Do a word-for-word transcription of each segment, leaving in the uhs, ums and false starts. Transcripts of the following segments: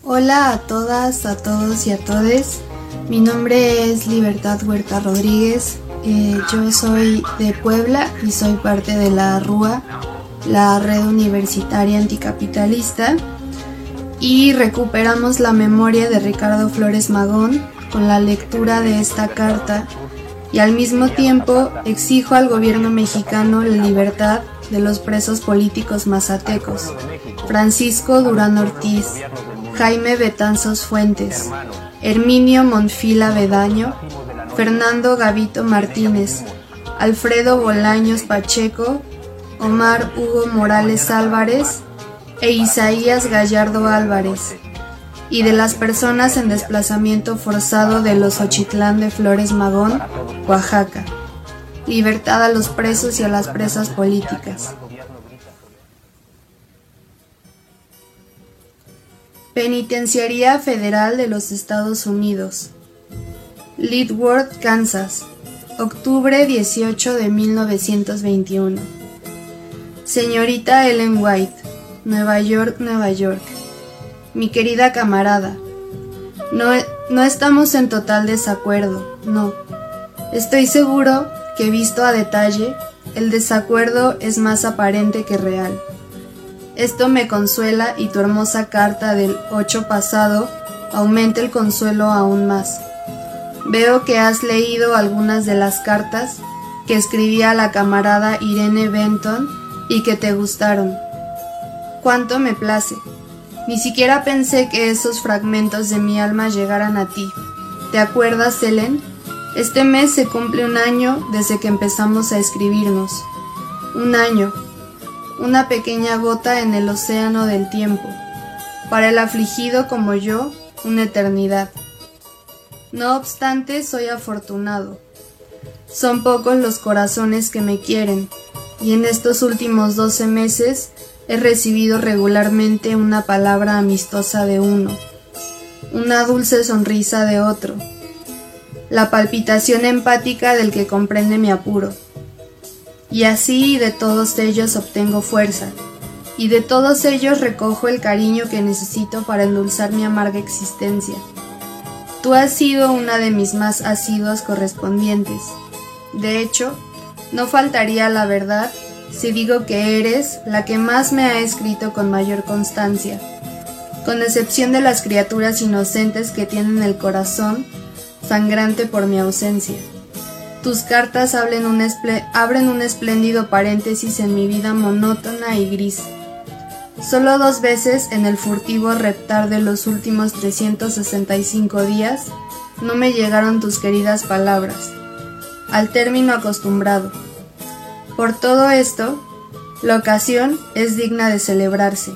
Hola a todas, a todos y a todes. Mi nombre es Libertad Huerta Rodríguez. Eh, yo soy de Puebla y soy parte de la R U A, la Red Universitaria Anticapitalista, y recuperamos la memoria de Ricardo Flores Magón con la lectura de esta carta, y al mismo tiempo exijo al gobierno mexicano la libertad de los presos políticos mazatecos: Francisco Durán Ortiz, Jaime Betanzos Fuentes, Herminio Monfil Avedaño, Fernando Gavito Martínez, Alfredo Bolaños Pacheco, Omar Hugo Morales Álvarez e Isaías Gallardo Álvarez, y de las personas en desplazamiento forzado de los Ochitlán de Flores Magón, Oaxaca. Libertad a los presos y a las presas políticas. Penitenciaría Federal de los Estados Unidos, Leavenworth, Kansas, octubre dieciocho de mil novecientos veintiuno. Señorita Ellen White, Nueva York, Nueva York. Mi querida camarada, no, no estamos en total desacuerdo, no. Estoy seguro que, visto a detalle, el desacuerdo es más aparente que real. Esto me consuela, y tu hermosa carta del ocho pasado aumenta el consuelo aún más. Veo que has leído algunas de las cartas que escribí a la camarada Irene Benton y que te gustaron. Cuánto me place. Ni siquiera pensé que esos fragmentos de mi alma llegaran a ti. ¿Te acuerdas, Ellen? Este mes se cumple un año desde que empezamos a escribirnos. Un año. Una pequeña gota en el océano del tiempo. Para el afligido como yo, una eternidad. No obstante, soy afortunado. Son pocos los corazones que me quieren, y en estos últimos doce meses he recibido regularmente una palabra amistosa de uno, una dulce sonrisa de otro, la palpitación empática del que comprende mi apuro. Y así de todos ellos obtengo fuerza, y de todos ellos recojo el cariño que necesito para endulzar mi amarga existencia. Tú has sido una de mis más asiduas correspondientes. De hecho, no faltaría la verdad si digo que eres la que más me ha escrito con mayor constancia, con excepción de las criaturas inocentes que tienen el corazón sangrante por mi ausencia. Tus cartas abren un, abren un espléndido paréntesis en mi vida monótona y gris. Solo dos veces en el furtivo reptar de los últimos trescientos sesenta y cinco días no me llegaron tus queridas palabras, al término acostumbrado. Por todo esto, la ocasión es digna de celebrarse.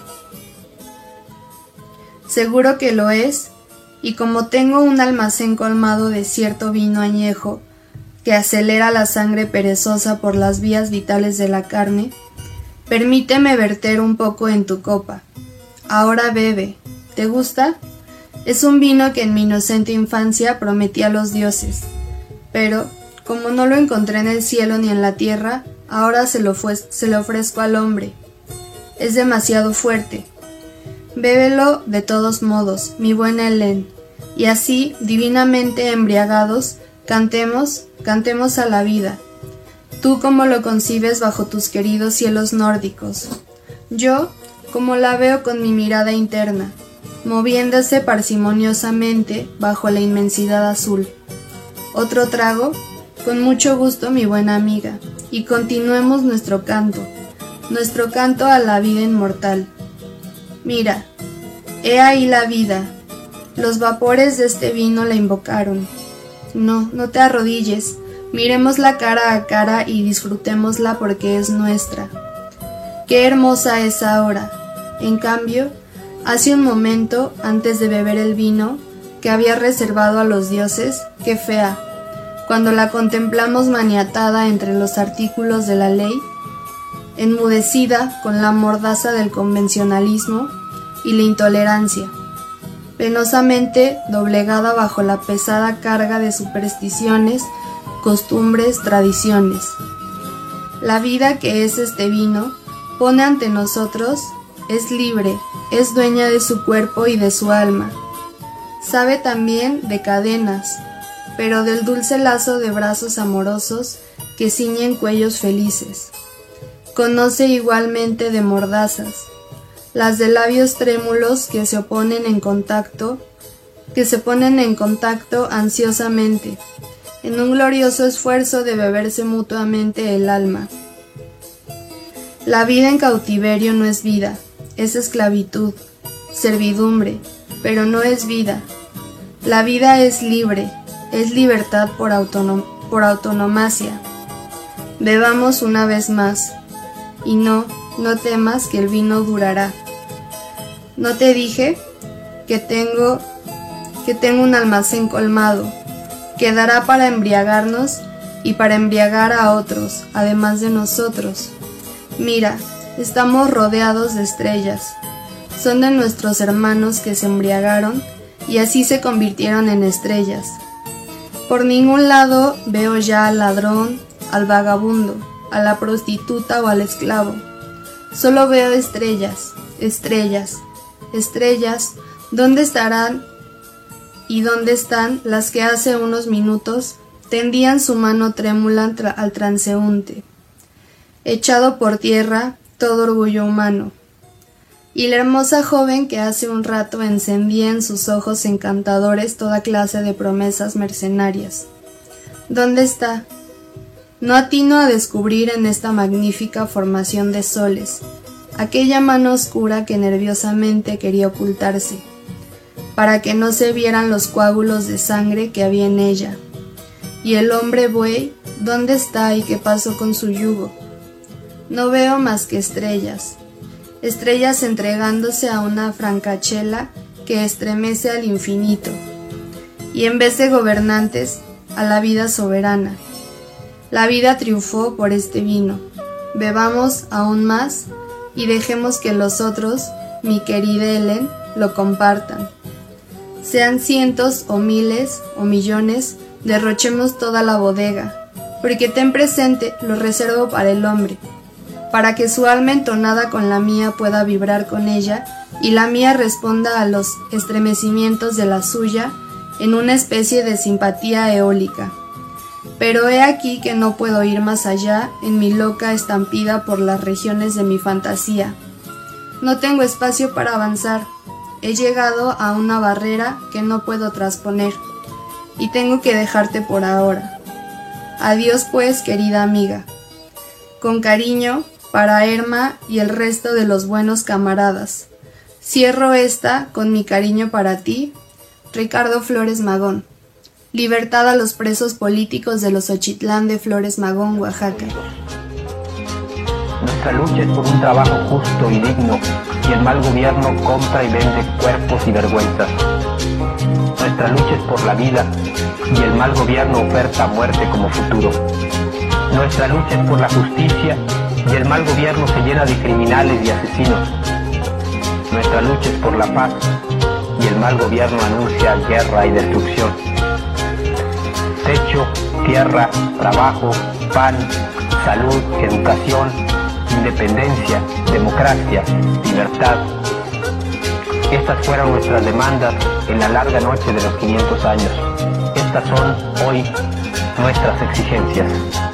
Seguro que lo es, y como tengo un almacén colmado de cierto vino añejo que acelera la sangre perezosa por las vías vitales de la carne, permíteme verter un poco en tu copa. Ahora bebe. ¿Te gusta? Es un vino que en mi inocente infancia prometí a los dioses, pero, como no lo encontré en el cielo ni en la tierra, ahora se lo, fue, se lo ofrezco al hombre. Es demasiado fuerte. Bébelo de todos modos, mi buena Ellen, y así, divinamente embriagados, cantemos, cantemos a la vida. Tú como lo concibes bajo tus queridos cielos nórdicos. Yo, como la veo con mi mirada interna, moviéndose parsimoniosamente bajo la inmensidad azul. Otro trago, con mucho gusto, mi buena amiga, y continuemos nuestro canto, nuestro canto a la vida inmortal. Mira, he ahí la vida. Los vapores de este vino la invocaron. No, no te arrodilles. Miremosla cara a cara y disfrutémosla porque es nuestra. Qué hermosa es ahora. En cambio, hace un momento, antes de beber el vino que había reservado a los dioses, qué fea, cuando la contemplamos maniatada entre los artículos de la ley, enmudecida con la mordaza del convencionalismo y la intolerancia, penosamente doblegada bajo la pesada carga de supersticiones, costumbres, tradiciones. La vida que es este vino pone ante nosotros, es libre, es dueña de su cuerpo y de su alma. Sabe también de cadenas, pero del dulce lazo de brazos amorosos que ciñen cuellos felices. Conoce igualmente de mordazas, las de labios trémulos que se oponen en contacto, que se ponen en contacto ansiosamente, en un glorioso esfuerzo de beberse mutuamente el alma. La vida en cautiverio no es vida, es esclavitud, servidumbre, pero no es vida. La vida es libre, es libertad por, autonom- por autonomacia. Bebamos una vez más, y no, no temas que el vino durará. ¿No te dije que tengo, que tengo un almacén colmado, que dará para embriagarnos y para embriagar a otros, además de nosotros? Mira, estamos rodeados de estrellas. Son de nuestros hermanos que se embriagaron y así se convirtieron en estrellas. Por ningún lado veo ya al ladrón, al vagabundo, a la prostituta o al esclavo. Solo veo estrellas, estrellas, estrellas. ¿Dónde estarán y dónde están las que hace unos minutos tendían su mano trémula tra- al transeúnte, echado por tierra todo orgullo humano? Y la hermosa joven que hace un rato encendía en sus ojos encantadores toda clase de promesas mercenarias. ¿Dónde está? No atino a descubrir en esta magnífica formación de soles aquella mano oscura que nerviosamente quería ocultarse, para que no se vieran los coágulos de sangre que había en ella. Y el hombre buey, ¿dónde está y qué pasó con su yugo? No veo más que estrellas, estrellas entregándose a una francachela que estremece al infinito, y en vez de gobernantes, a la vida soberana. La vida triunfó por este vino. Bebamos aún más y dejemos que los otros, mi querida Helen, lo compartan. Sean cientos o miles o millones, derrochemos toda la bodega, porque ten presente, lo reservo para el hombre, para que su alma entonada con la mía pueda vibrar con ella y la mía responda a los estremecimientos de la suya en una especie de simpatía eólica. Pero he aquí que no puedo ir más allá en mi loca estampida por las regiones de mi fantasía. No tengo espacio para avanzar. He llegado a una barrera que no puedo trasponer, y tengo que dejarte por ahora. Adiós pues, querida amiga. Con cariño, para Erma y el resto de los buenos camaradas. Cierro esta con mi cariño para ti, Ricardo Flores Magón. Libertad a los presos políticos de los Ochitlán de Flores Magón, Oaxaca. Nuestra lucha es por un trabajo justo y digno, y el mal gobierno compra y vende cuerpos y vergüenzas. Nuestra lucha es por la vida, y el mal gobierno oferta muerte como futuro. Nuestra lucha es por la justicia, y el mal gobierno se llena de criminales y asesinos. Nuestra lucha es por la paz, y el mal gobierno anuncia guerra y destrucción. Techo, tierra, trabajo, pan, salud, educación, independencia, democracia, libertad. Estas fueron nuestras demandas en la larga noche de los quinientos años. Estas son hoy nuestras exigencias.